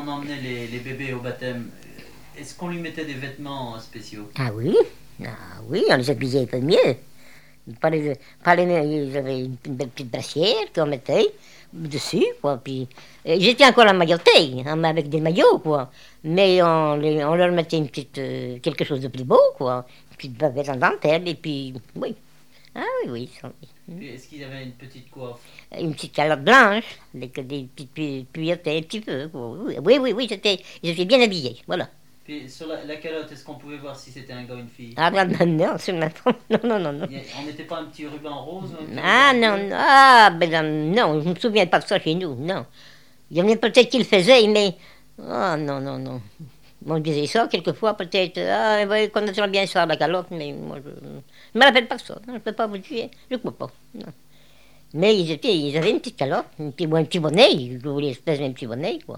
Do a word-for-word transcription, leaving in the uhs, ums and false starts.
emmenait les, les bébés au baptême, est-ce qu'on lui mettait des vêtements spéciaux? Ah oui, ah oui, on les habillait un peu mieux. Pas les, pas les, ils avaient une, une belle petite brassière qu'on mettait dessus, quoi. Puis, euh, j'étais encore en mailloté, hein, avec des maillots, quoi. Mais on, les, on leur mettait une petite, euh, quelque chose de plus beau, quoi. Une petite bavette en dentelle, et puis, oui. Ah oui, oui. Ça, oui. Puis est-ce qu'ils avaient une petite coiffe? Une petite calotte blanche, avec des petites pu- puilletés, un petit peu. Quoi. Oui, oui, oui, j'étais, j'étais bien habillé, voilà. Puis sur la, la calotte, est-ce qu'on pouvait voir si c'était un gars ou une fille? Ah ben non, non, sur ma non, non, non, non. Il y a- On n'était pas un petit ruban rose ou un petit Ah ruban non, bleu? non, ah ben non, non, je ne me souviens pas de ça chez nous, non. Il y en a peut-être qui le faisaient, mais... Ah non, non, non. On disait ça quelquefois, peut-être, ah, oui, qu'on attend bien ça, la calotte, mais moi, je ne me rappelle pas de ça, non, je ne peux pas vous dire, je ne crois pas, non. Mais ils, étaient, ils avaient une petite calotte, un petit, un petit bonnet, ils voulaient espèce d'un petit bonnet, quoi.